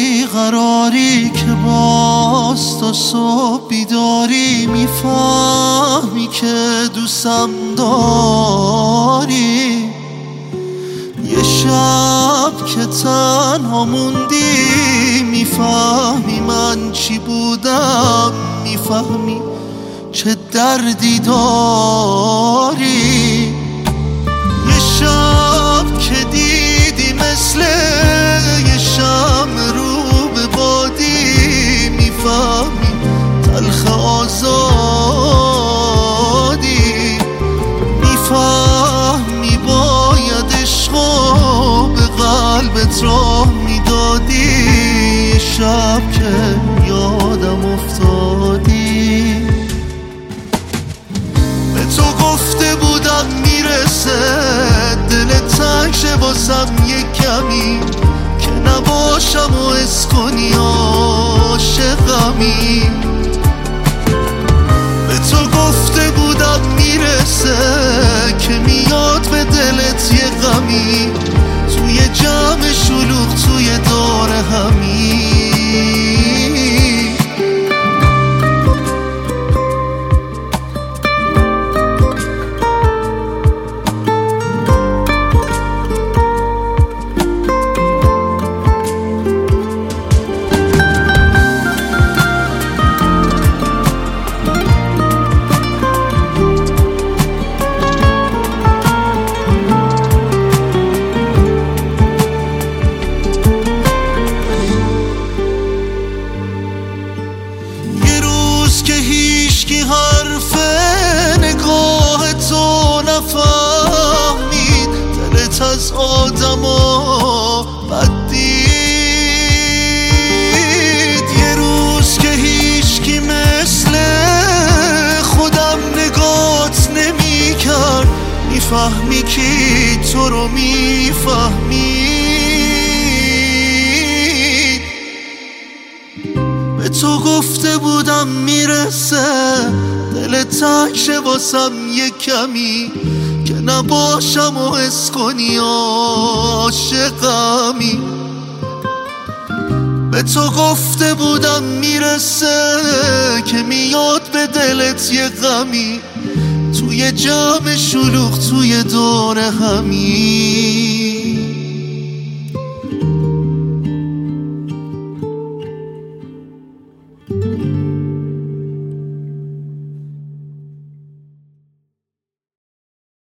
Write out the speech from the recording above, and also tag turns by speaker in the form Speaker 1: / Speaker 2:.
Speaker 1: بیقراری که باز تا صبح بیداری، میفهمی که دوستم داری. یه شب که تنها موندی، میفهمی من چی بودم، میفهمی چه دردی داری. یه شب که دیدی مثل یه شمع رو به بادی، میفهمی تلخ آزادی. میفهمی باید عشقو به قلبت راه میدادی. یه شب که یادم افتادی، به تو گفته بودم میرسه دلت تنگ شه واسم یه کمی، که نباشم و حس کنی عاشقمی. به تو گفته بودم میرسه که میاد به دلت یه غمی، توی جمع شلوغ توی دور همی. که هیچکی حرف نگاه تو نفهمید، دلت از آدما بد دید. یه روز که هیچکی مثل خودم نگات نمی کرد، میفهمی کی تو رو میفهمی. به تو گفته بودم میرسه دلت تنگ شه واسم یه کمی، که نباشم و حس کنی عاشقمی. به تو گفته بودم میرسه که میاد به دلت یه غمی، توی جمع شلوغ توی دور همی.